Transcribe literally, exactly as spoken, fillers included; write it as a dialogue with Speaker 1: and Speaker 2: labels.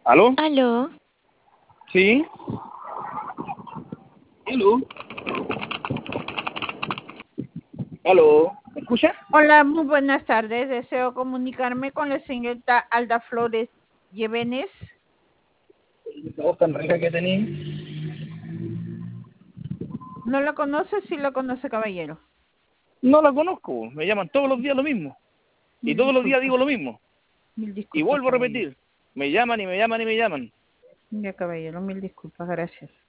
Speaker 1: ¿Aló?
Speaker 2: Aló.
Speaker 1: ¿Sí? ¿Aló? ¿Aló? ¿Me escucha?
Speaker 3: Hola, muy buenas tardes. Deseo comunicarme con la señorita Alda Flores Llevenes.
Speaker 1: Esa voz tan rica que tenés.
Speaker 3: ¿No la conoce? Sí la conoce, caballero.
Speaker 1: No la conozco. Me llaman todos los días lo mismo. Y
Speaker 3: Mil
Speaker 1: todos los días digo
Speaker 3: disculpas.
Speaker 1: lo mismo.
Speaker 3: Mil
Speaker 1: Y
Speaker 3: disculpas,
Speaker 1: vuelvo a
Speaker 3: caballero.
Speaker 1: repetir. Me llaman y me llaman y me llaman.
Speaker 3: Ya, caballero, mil disculpas. Gracias.